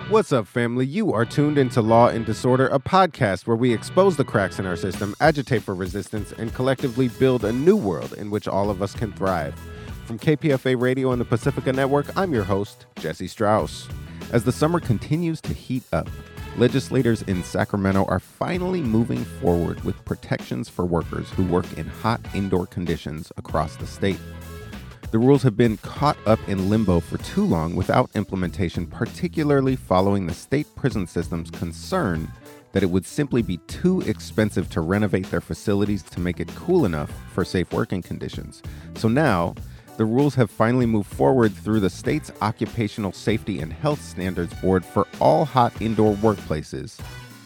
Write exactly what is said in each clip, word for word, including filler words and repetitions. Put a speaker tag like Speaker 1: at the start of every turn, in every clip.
Speaker 1: What's up, family? You are tuned into Law and Disorder, a podcast where we expose the cracks in our system, agitate for resistance, and collectively build a new world in which all of us can thrive. From K P F A Radio and the Pacifica Network, I'm your host, Jesse Strauss. As the summer continues to heat up, legislators in Sacramento are finally moving forward with protections for workers who work in hot indoor conditions across the state. The rules have been caught up in limbo for too long without implementation, particularly following the state prison system's concern that it would simply be too expensive to renovate their facilities to make it cool enough for safe working conditions. So now, the rules have finally moved forward through the state's Occupational Safety and Health Standards Board for all hot indoor workplaces,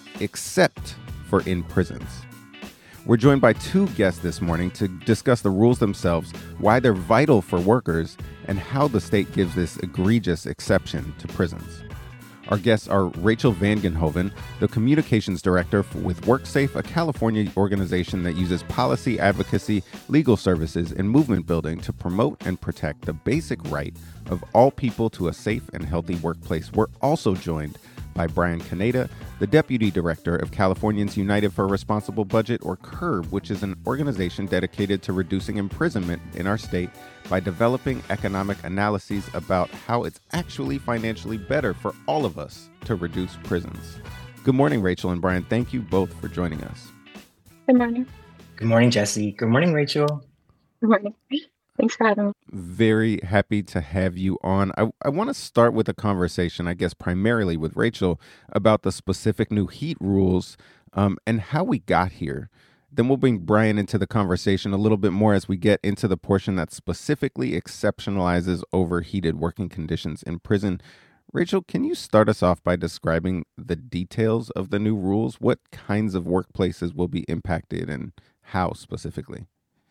Speaker 1: except for in prisons. We're joined by two guests this morning to discuss the rules themselves, why they're vital for workers, and how the state gives this egregious exception to prisons. Our guests are Rachel Vangenhoven, the Communications Director with WorkSafe, a California organization that uses policy advocacy, legal services, and movement building to promote and protect the basic right of all people to a safe and healthy workplace. We're also joined by Brian Caneda, the Deputy Director of Californians United for a Responsible Budget, or CURB, which is an organization dedicated to reducing imprisonment in our state by developing economic analyses about how it's actually financially better for all of us to reduce prisons. Good morning, Rachel and Brian. Thank you both for joining us.
Speaker 2: Good morning.
Speaker 3: Good morning, Jesse. Good morning, Rachel.
Speaker 2: Good morning. Thanks for having me.
Speaker 1: Very happy to have you on. I, I want to start with a conversation, I guess, primarily with Rachel about the specific new heat rules um, and how we got here. Then we'll bring Brian into the conversation a little bit more as we get into the portion that specifically exceptionalizes overheated working conditions in prison. Rachel, can you start us off by describing the details of the new rules? What kinds of workplaces will be impacted and how specifically?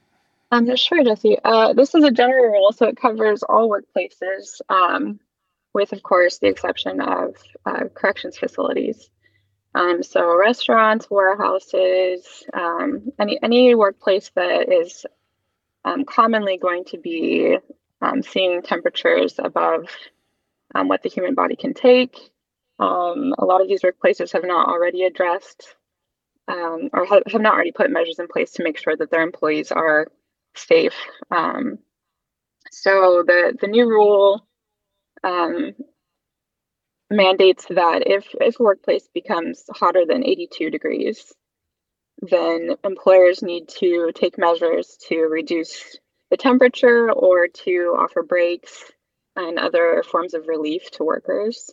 Speaker 2: Um, sure, Jesse. Uh, this is a general rule, so it covers all workplaces, um, with, of course, the exception of uh, corrections facilities. Um, so restaurants, warehouses, um, any any workplace that is um, commonly going to be um, seeing temperatures above um, what the human body can take. Um, a lot of these workplaces have not already addressed um, or have, have not already put measures in place to make sure that their employees are safe. Um, so the the new rule um, mandates that if if a workplace becomes hotter than eighty-two degrees, then employers need to take measures to reduce the temperature or to offer breaks and other forms of relief to workers.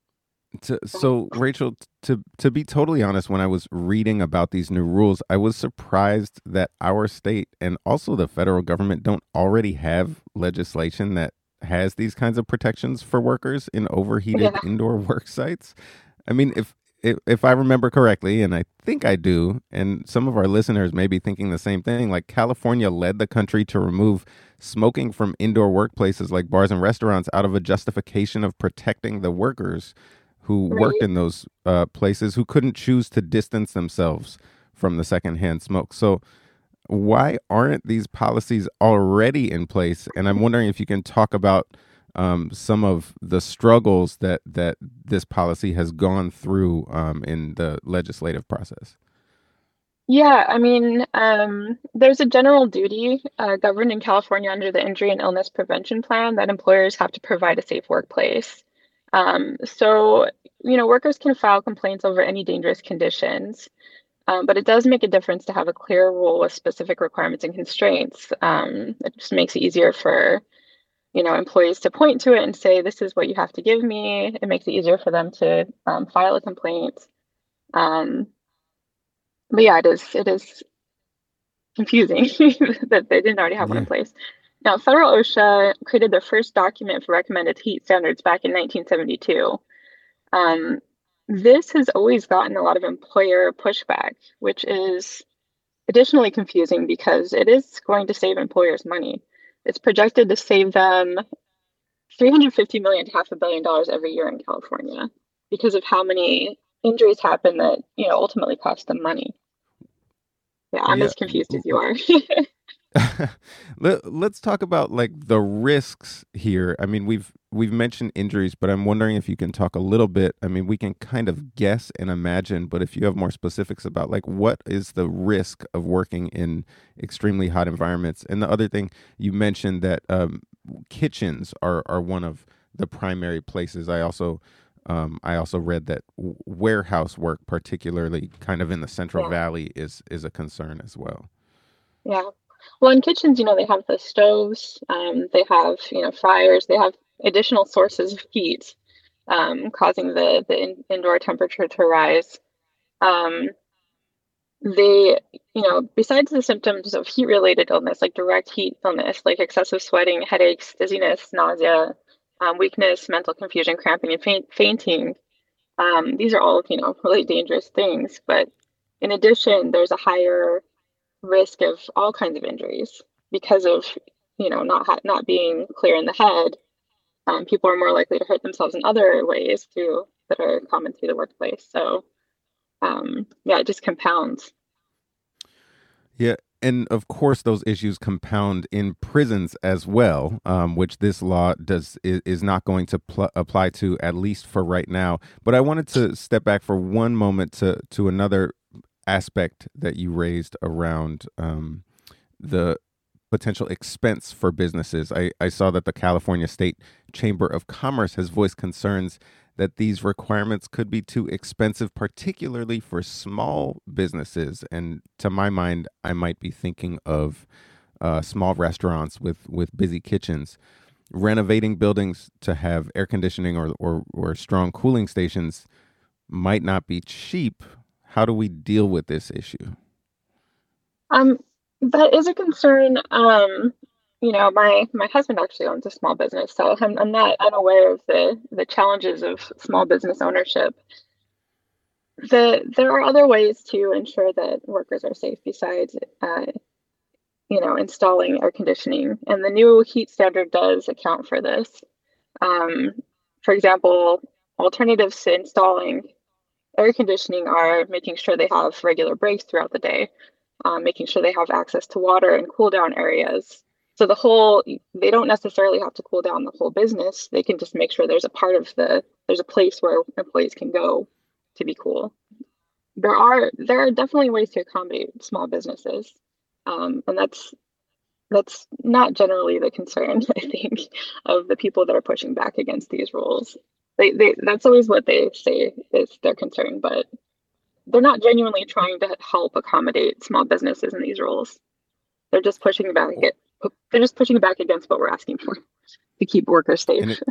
Speaker 1: To, so, Rachel, to to be totally honest, when I was reading about these new rules, I was surprised that our state and also the federal government don't already have legislation that has these kinds of protections for workers in overheated
Speaker 2: Yeah.
Speaker 1: indoor work sites. I mean, if, if if I remember correctly, and I think I do, and some of our listeners may be thinking the same thing, like California led the country to remove smoking from indoor workplaces like bars and restaurants out of a justification of protecting the workers who
Speaker 2: Right.
Speaker 1: worked in those uh, places, who couldn't choose to distance themselves from the secondhand smoke. So why aren't these policies already in place? And I'm wondering if you can talk about um, some of the struggles that, that this policy has gone through um, in the legislative process.
Speaker 2: Yeah, I mean, um, there's a general duty uh, governed in California under the Injury and Illness Prevention Plan that employers have to provide a safe workplace. Um, so, you know, workers can file complaints over any dangerous conditions, um, but it does make a difference to have a clear rule with specific requirements and constraints. Um, it just makes it easier for, you know, employees to point to it and say, this is what you have to give me. It makes it easier for them to um, file a complaint. Um, but yeah, it is, it is confusing that they didn't already have one in
Speaker 1: Yeah.
Speaker 2: place. Now, federal OSHA created their first document for recommended heat standards back in nineteen seventy-two. Um, this has always gotten a lot of employer pushback, which is additionally confusing because it is going to save employers money. It's projected to save them three hundred fifty million to half a billion dollars every year in California because of how many injuries happen that, you know, ultimately cost them money. Yeah, I'm
Speaker 1: Yeah.
Speaker 2: as confused as you
Speaker 1: l-
Speaker 2: are.
Speaker 1: Let, let's talk about like the risks here. I mean, we've we've mentioned injuries, but I'm wondering if you can talk a little bit. I mean, we can kind of guess and imagine, but if you have more specifics about like what is the risk of working in extremely hot environments. And the other thing you mentioned that um, kitchens are are one of the primary places. I also um, I also read that w- warehouse work, particularly kind of in the Central
Speaker 2: Yeah,
Speaker 1: Valley, is is a concern as well.
Speaker 2: yeah. Well, in kitchens, you know, they have the stoves, um, they have, you know, fryers, they have additional sources of heat, um, causing the the in, indoor temperature to rise. Um, they, you know, besides the symptoms of heat-related illness, like direct heat illness, like excessive sweating, headaches, dizziness, nausea, um, weakness, mental confusion, cramping, and faint, fainting, um, these are all, you know, really dangerous things. But in addition, there's a higher risk of all kinds of injuries because of, you know, not ha not being clear in the head. Um, people are more likely to hurt themselves in other ways too that are common through the workplace. So, um, yeah, it just compounds.
Speaker 1: Yeah, and of course, those issues compound in prisons as well, um, which this law does is, is not going to pl- apply to, at least for right now. But I wanted to step back for one moment to to another aspect that you raised around um, the potential expense for businesses. I, I saw that the California State Chamber of Commerce has voiced concerns that these requirements could be too expensive, particularly for small businesses. And to my mind, I might be thinking of uh, small restaurants with, with busy kitchens. Renovating buildings to have air conditioning or, or, or strong cooling stations might not be cheap. How do we deal with this issue?
Speaker 2: Um, that is a concern. Um, you know, my my husband actually owns a small business, so I'm I'm not unaware of the the challenges of small business ownership. The there are other ways to ensure that workers are safe besides, uh, you know, installing air conditioning, and the new heat standard does account for this. Um, for example, alternatives to installing air conditioning are making sure they have regular breaks throughout the day, um, making sure they have access to water and cool down areas. So the whole, they don't necessarily have to cool down the whole business. They can just make sure there's a part of the, there's a place where employees can go to be cool. There are there are definitely ways to accommodate small businesses, um, and that's that's not generally the concern, I think, of the people that are pushing back against these rules. They, they that's always what they say is their concern, but they're not genuinely trying to help accommodate small businesses in these rules. They're just pushing back it. They're just pushing back against what we're asking for to keep workers
Speaker 1: And
Speaker 2: safe.
Speaker 1: it,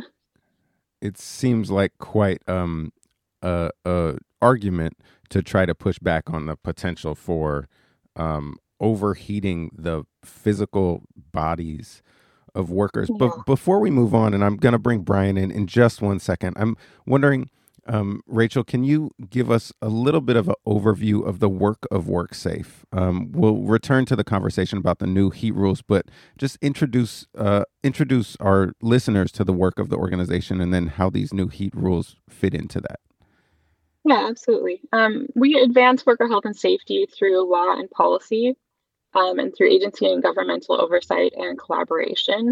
Speaker 1: it seems like quite um, a, a argument to try to push back on the potential for um, overheating the physical bodies of workers.
Speaker 2: Yeah.
Speaker 1: But before we move on, and I'm going to bring Brian in in just one second, I'm wondering, um, Rachel, can you give us a little bit of an overview of the work of WorkSafe? Um, we'll return to the conversation about the new heat rules, but just introduce uh, introduce our listeners to the work of the organization and then how these new heat rules fit into that.
Speaker 2: Yeah, absolutely. Um, we advance worker health and safety through law and policy, um, and through agency and governmental oversight and collaboration.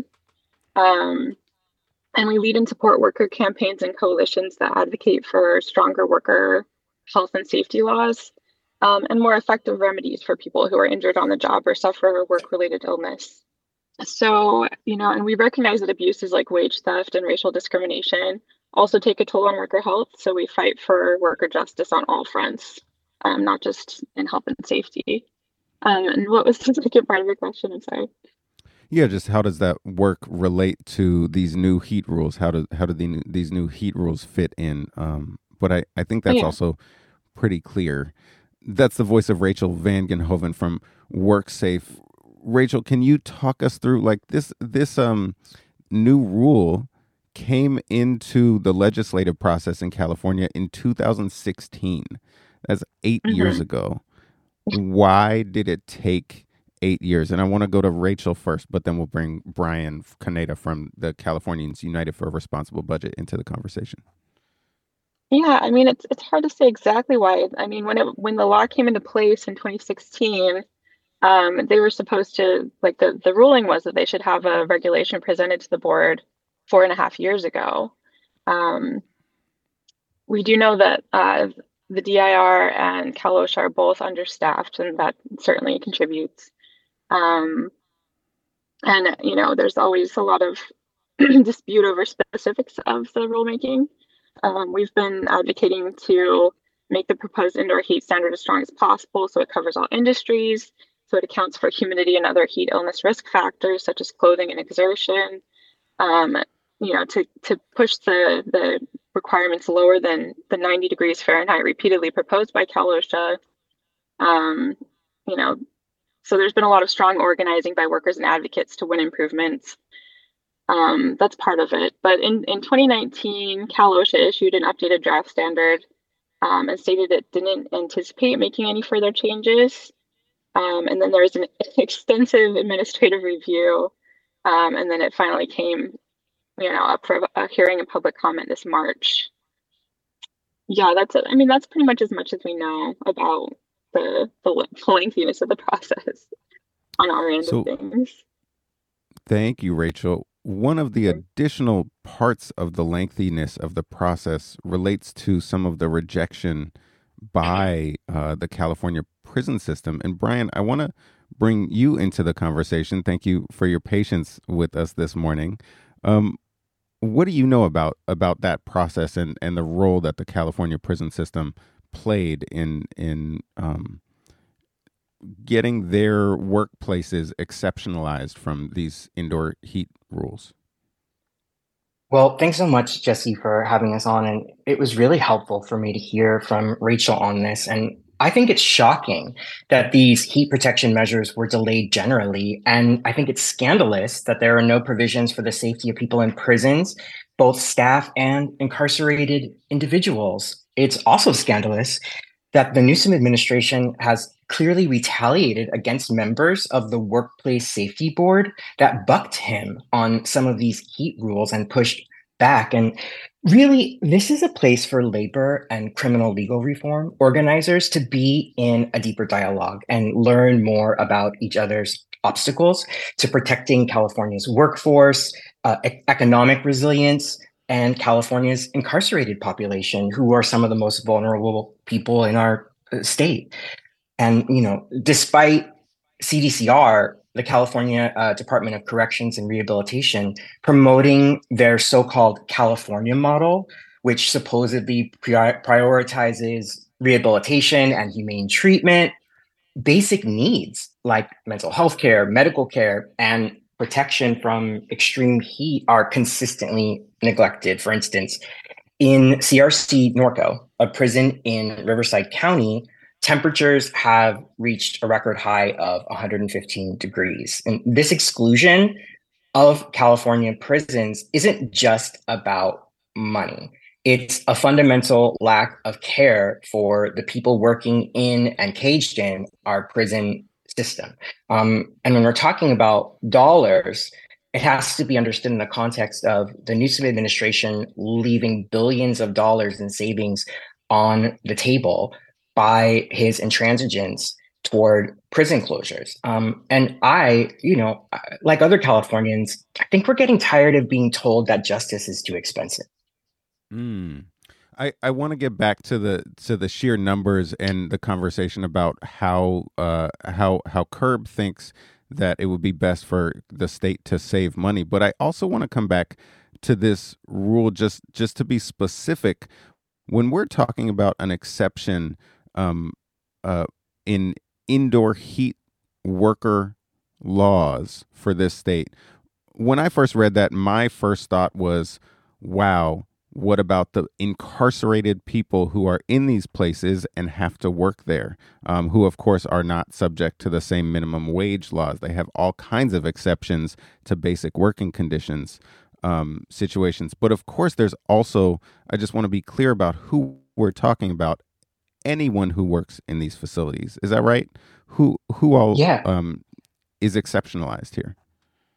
Speaker 2: Um, and we lead and support worker campaigns and coalitions that advocate for stronger worker health and safety laws, um, and more effective remedies for people who are injured on the job or suffer work-related illness. So, you know, and we recognize that abuses like wage theft and racial discrimination also take a toll on worker health. So we fight for worker justice on all fronts, um, not just in health and safety. Um, and what was the second part of your question? I'm sorry.
Speaker 1: Yeah, just how does that work relate to these new heat rules? How do how do the, these new heat rules fit in? Um, but I, I think
Speaker 2: Oh,
Speaker 1: that's
Speaker 2: yeah.
Speaker 1: also pretty clear. That's the voice of Rachel Van Genhoven from WorkSafe. Rachel, can you talk us through like this this um new rule came into the legislative process in California in two thousand sixteen. That's eight years
Speaker 2: hmm
Speaker 1: ago. Why did it take eight years? And I want to go to Rachel first, but then we'll bring Brian Caneda from the Californians United for a Responsible Budget into the conversation.
Speaker 2: Yeah, I mean, it's it's hard to say exactly why. I mean, when it when the law came into place in twenty sixteen, Um, they were supposed to, like the, the ruling was that they should have a regulation presented to the board four and a half years ago. Um, we do know that uh, the D I R and Cal OSHA are both understaffed, and that certainly contributes. Um, and, you know, there's always a lot of dispute over specifics of the rulemaking. Um, we've been advocating to make the proposed indoor heat standard as strong as possible so it covers all industries, so it accounts for humidity and other heat illness risk factors such as clothing and exertion. Um, you know, to to push the the requirements lower than the ninety degrees Fahrenheit repeatedly proposed by Cal OSHA. Um, you know, so there's been a lot of strong organizing by workers and advocates to win improvements. Um, that's part of it. But in, in twenty nineteen, Cal OSHA issued an updated draft standard um, and stated it didn't anticipate making any further changes. Um, and then there was an extensive administrative review. Um, and then it finally came, you know, up for a hearing and public comment this March. Yeah, that's it. I mean, that's pretty much as much as we know about the, the lengthiness of the process on our end
Speaker 1: so,
Speaker 2: of things.
Speaker 1: Thank you, Rachel. One of the additional parts of the lengthiness of the process relates to some of the rejection by uh, the California prison system. And Brian, I want to bring you into the conversation. Thank you for your patience with us this morning. Um, what do you know about about that process and, and the role that the California prison system played in in um, getting their workplaces exceptionalized from these indoor heat rules?
Speaker 3: Well, thanks so much, Jesse, for having us on. And it was really helpful for me to hear from Rachel on this. And I think it's shocking that these heat protection measures were delayed generally. And I think it's scandalous that there are no provisions for the safety of people in prisons, both staff and incarcerated individuals. It's also scandalous that the Newsom administration has clearly retaliated against members of the Workplace Safety Board that bucked him on some of these heat rules and pushed back. And really, this is a place for labor and criminal legal reform organizers to be in a deeper dialogue and learn more about each other's obstacles to protecting California's workforce, uh, e- economic resilience, and California's incarcerated population, who are some of the most vulnerable people in our state. And, you know, despite C D C R, the California uh, Department of Corrections and Rehabilitation, promoting their so-called California model, which supposedly pri- prioritizes rehabilitation and humane treatment, basic needs like mental health care, medical care, and protection from extreme heat are consistently neglected. For instance, in C R C Norco, a prison in Riverside County, temperatures have reached a record high of one hundred fifteen degrees. And this exclusion of California prisons isn't just about money. It's a fundamental lack of care for the people working in and caged in our prison system. Um, and when we're talking about dollars, it has to be understood in the context of the Newsom administration leaving billions of dollars in savings on the table by his intransigence toward prison closures. Um, and I, you know, like other Californians, I think we're getting tired of being told that justice is too expensive.
Speaker 1: Mm. I, I want to get back to the to the sheer numbers and the conversation about how uh, how how Curb thinks that it would be best for the state to save money. But I also want to come back to this rule just just to be specific. When we're talking about an exception um, uh, in indoor heat worker laws for this state, when I first read that, my first thought was, wow, what about the incarcerated people who are in these places and have to work there, um, who, of course, are not subject to the same minimum wage laws? They have all kinds of exceptions to basic working conditions um, situations. But, of course, there's also, I just want to be clear about who we're talking about, anyone who works in these facilities. Is that right? Who, who all
Speaker 3: Yeah.
Speaker 1: um, is exceptionalized here?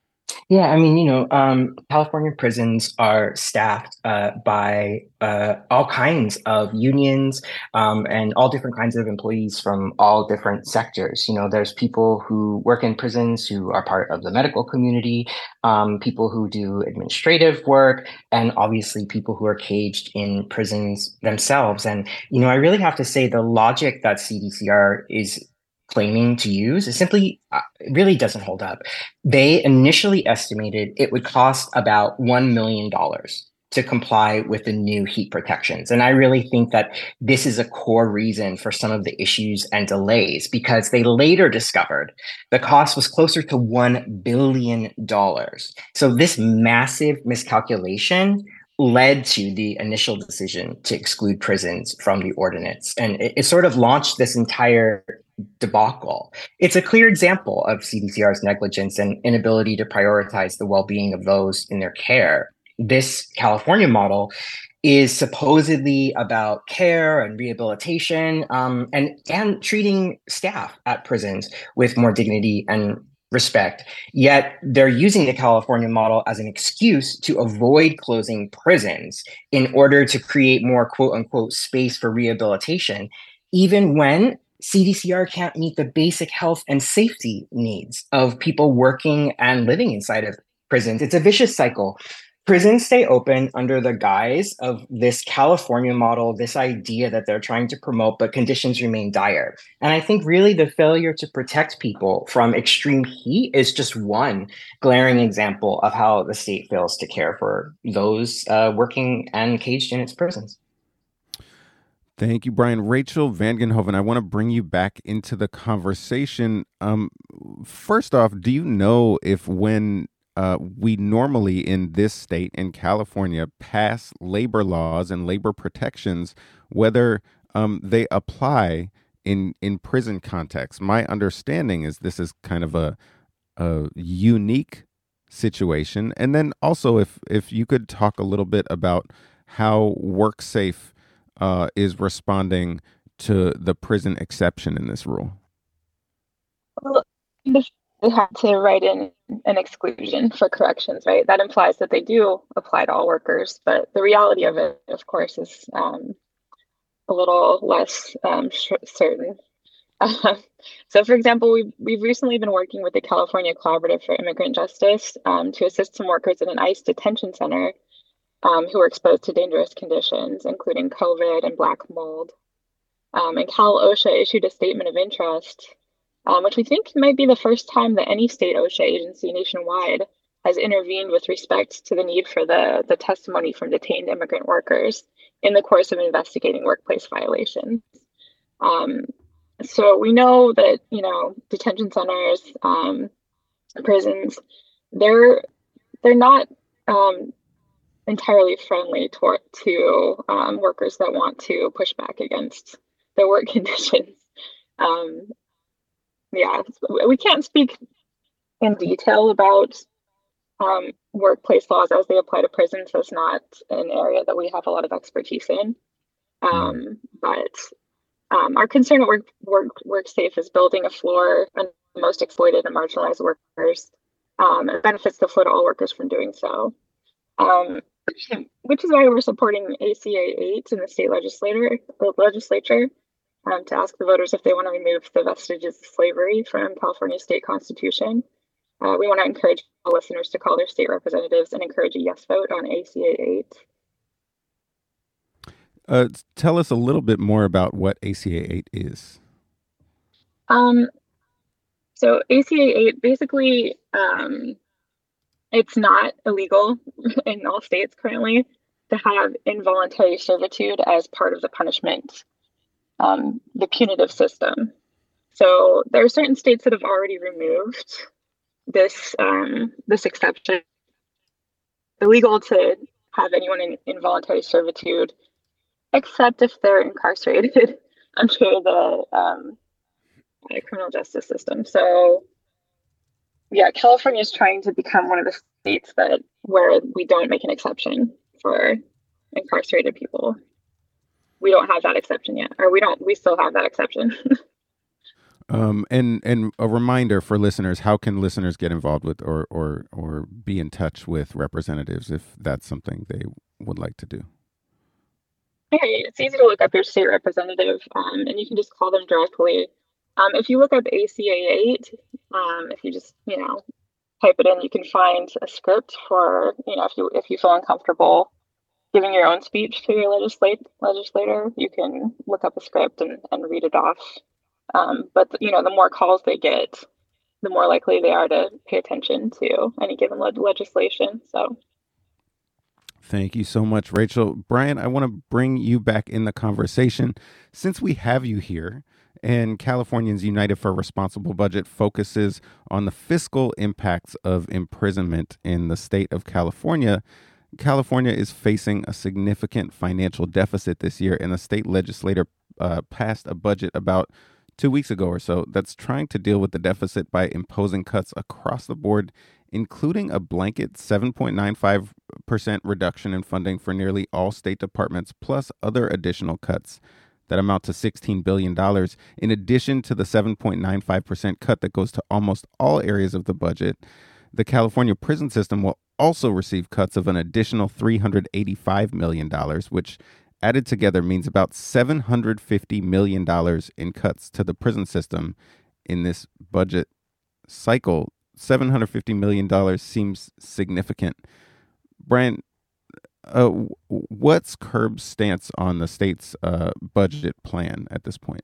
Speaker 3: Yeah, I mean, you know, um, California prisons are staffed uh, by uh, all kinds of unions um, and all different kinds of employees from all different sectors. You know, there's people who work in prisons who are part of the medical community, um, people who do administrative work, and obviously people who are caged in prisons themselves. And, you know, I really have to say the logic that C D C R is claiming to use is simply uh, it really doesn't hold up. They initially estimated it would cost about one million dollars to comply with the new heat protections. And I really think that this is a core reason for some of the issues and delays because they later discovered the cost was closer to one billion dollars. So this massive miscalculation led to the initial decision to exclude prisons from the ordinance. And it, it sort of launched this entire debacle. It's a clear example of C D C R's negligence and inability to prioritize the well-being of those in their care. This California model is supposedly about care and rehabilitation um, and and treating staff at prisons with more dignity and respect. Yet they're using the California model as an excuse to avoid closing prisons in order to create more quote unquote space for rehabilitation, even when C D C R can't meet the basic health and safety needs of people working and living inside of prisons. It's a vicious cycle. Prisons stay open under the guise of this California model, this idea that they're trying to promote, but conditions remain dire. And I think really the failure to protect people from extreme heat is just one glaring example of how the state fails to care for those uh, working and caged in its prisons.
Speaker 1: Thank you, Brian. Rachel Vangenhoven, I want to bring you back into the conversation. Um, first off, do you know if when uh, we normally in this state, in California, pass labor laws and labor protections, whether um, they apply in, in prison context? My understanding is this is kind of a, a unique situation. And then also, if, if you could talk a little bit about how WorkSafe Uh, is responding to the prison exception in this rule?
Speaker 2: Well, they had to write in an exclusion for corrections, right? That implies that they do apply to all workers, but the reality of it, of course, is um, a little less um, certain. So, for example, we've, we've recently been working with the California Collaborative for Immigrant Justice um, to assist some workers in an ICE detention center Um, who were exposed to dangerous conditions, including COVID and black mold. Um, and Cal OSHA issued a statement of interest, um, which we think might be the first time that any state OSHA agency nationwide has intervened with respect to the need for the, the testimony from detained immigrant workers in the course of investigating workplace violations. Um, so we know that, you know, detention centers, um, prisons, they're they're not um, entirely friendly to, to um, workers that want to push back against their work conditions. Um, yeah, we can't speak in detail about um, workplace laws as they apply to prisons. That's not an area that we have a lot of expertise in. Um, but um, our concern at work, work, WorkSafe is building a floor on the most exploited and marginalized workers. Um, it benefits the flow to all workers from doing so. Um, which is why we're supporting A C A eight in the state legislature, legislature um, to ask the voters if they want to remove the vestiges of slavery from California's state constitution. Uh, we want to encourage all listeners to call their state representatives and encourage a yes vote on A C A eight.
Speaker 1: Uh, tell us a little bit more about what A C A eight is.
Speaker 2: Um, so A C A eight basically, um, it's not illegal in all states currently to have involuntary servitude as part of the punishment, um, the punitive system. So there are certain states that have already removed this um, this exception. Illegal to have anyone in involuntary servitude, except if they're incarcerated under the um, criminal justice system. So yeah, California is trying to become one of the states that where we don't make an exception for incarcerated people. We don't have that exception yet, or we don't. We still have that exception.
Speaker 1: Um, and and a reminder for listeners: how can listeners get involved with or or or be in touch with representatives if that's something they would like to do?
Speaker 2: Hey, it's easy to look up your state representative, um, and you can just call them directly. Um, if you look up A C A eight, um, if you just you know type it in, you can find a script for you know if you if you feel uncomfortable giving your own speech to your legislate legislator, you can look up a script and, and read it off. Um, but you know, the more calls they get, the more likely they are to pay attention to any given le- legislation. So,
Speaker 1: thank you so much, Rachel. Brian, I want to bring you back in the conversation since we have you here. And Californians United for a Responsible Budget focuses on the fiscal impacts of imprisonment in the state of California. California is facing a significant financial deficit this year, and the state legislature uh, passed a budget about two weeks ago or so that's trying to deal with the deficit by imposing cuts across the board, including a blanket seven point nine five percent reduction in funding for nearly all state departments, plus other additional cuts that amount to sixteen billion dollars, in addition to the seven point nine five percent cut that goes to almost all areas of the budget. The California prison system will also receive cuts of an additional three hundred eighty-five million dollars, which added together means about seven hundred fifty million dollars in cuts to the prison system in this budget cycle. seven hundred fifty million dollars seems significant. Brian, uh, what's C U R B's stance on the state's uh, budget plan at this point?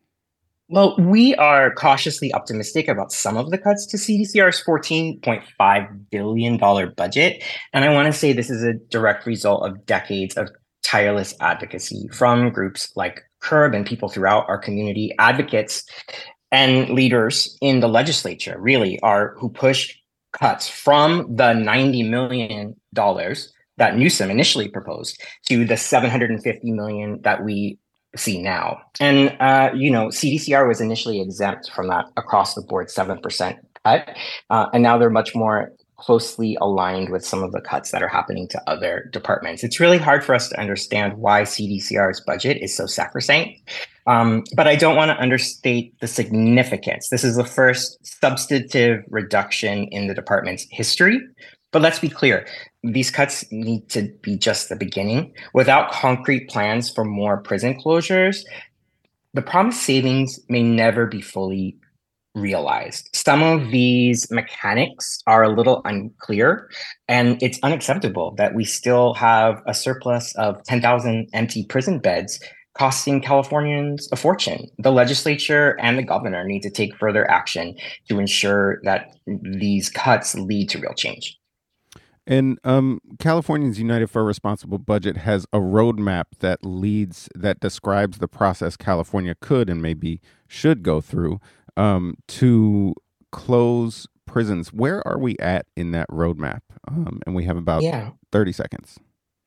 Speaker 3: Well, we are cautiously optimistic about some of the cuts to C D C R's fourteen point five billion dollars budget. And I want to say this is a direct result of decades of tireless advocacy from groups like C U R B and people throughout our community. Advocates and leaders in the legislature really are who push cuts from the ninety million dollars that Newsom initially proposed to the seven hundred fifty million dollars that we see now. And, uh, you know, C D C R was initially exempt from that across the board seven percent cut. Uh, and now they're much more closely aligned with some of the cuts that are happening to other departments. It's really hard for us to understand why C D C R's budget is so sacrosanct. Um, but I don't want to understate the significance. This is the first substantive reduction in the department's history. But let's be clear, these cuts need to be just the beginning. Without concrete plans for more prison closures, the promised savings may never be fully realized. Some of these mechanics are a little unclear, and it's unacceptable that we still have a surplus of ten thousand empty prison beds costing Californians a fortune. The legislature and the governor need to take further action to ensure that these cuts lead to real change.
Speaker 1: And um, Californians United for a Responsible Budget has a roadmap that leads, that describes the process California could and maybe should go through um, to close prisons. Where are we at in that roadmap? Um, and we have about yeah. thirty seconds.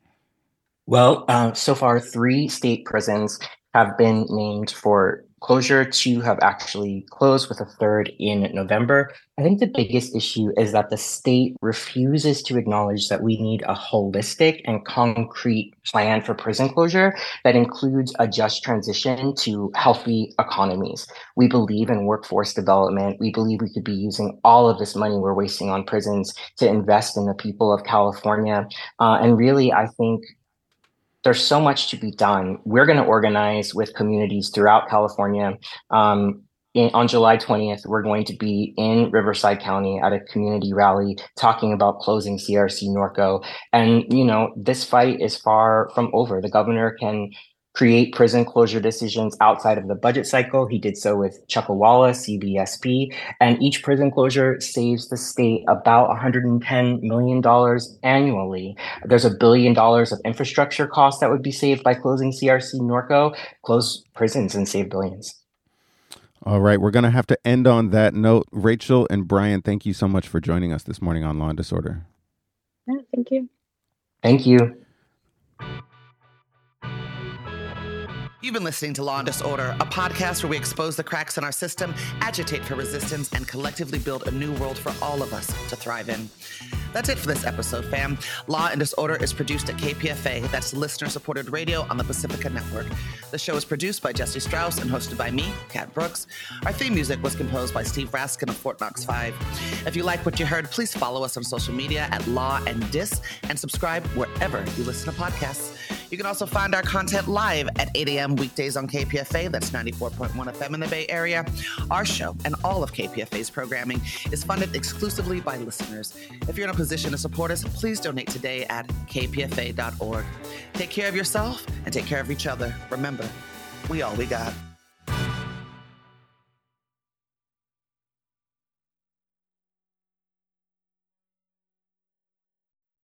Speaker 3: Well, uh, so far, three state prisons have been named for closure. Two have actually closed, with a third in November. I think the biggest issue is that the state refuses to acknowledge that we need a holistic and concrete plan for prison closure that includes a just transition to healthy economies. We believe in workforce development. We believe we could be using all of this money we're wasting on prisons to invest in the people of California. Uh, and really, I think there's so much to be done. We're going to organize with communities throughout California. Um, in, on July twentieth, we're going to be in Riverside County at a community rally talking about closing C R C Norco. And, you know, this fight is far from over. The governor can create prison closure decisions outside of the budget cycle. He did so with Chuckawalla, C B S P, and each prison closure saves the state about one hundred ten million dollars annually. There's a billion dollars of infrastructure costs that would be saved by closing C R C Norco. Close prisons and save billions.
Speaker 1: All right, we're going to have to end on that note. Rachel and Brian, thank you so much for joining us this morning on Law and Disorder.
Speaker 2: Yeah, thank you.
Speaker 3: Thank you.
Speaker 4: You've been listening to Law and Disorder, a podcast where we expose the cracks in our system, agitate for resistance, and collectively build a new world for all of us to thrive in. That's it for this episode, fam. Law and Disorder is produced at K P F A. That's listener-supported radio on the Pacifica Network. The show is produced by Jesse Strauss and hosted by me, Kat Brooks. Our theme music was composed by Steve Raskin of Fort Knox five. If you like what you heard, please follow us on social media at Law and Dis and subscribe wherever you listen to podcasts. You can also find our content live at eight a.m. weekdays on K P F A. That's ninety-four point one F M in the Bay Area. Our show and all of K P F A's programming is funded exclusively by listeners. If you're in a position to support us, please donate today at k p f a dot org. Take care of yourself and take care of each other. Remember, we all we got.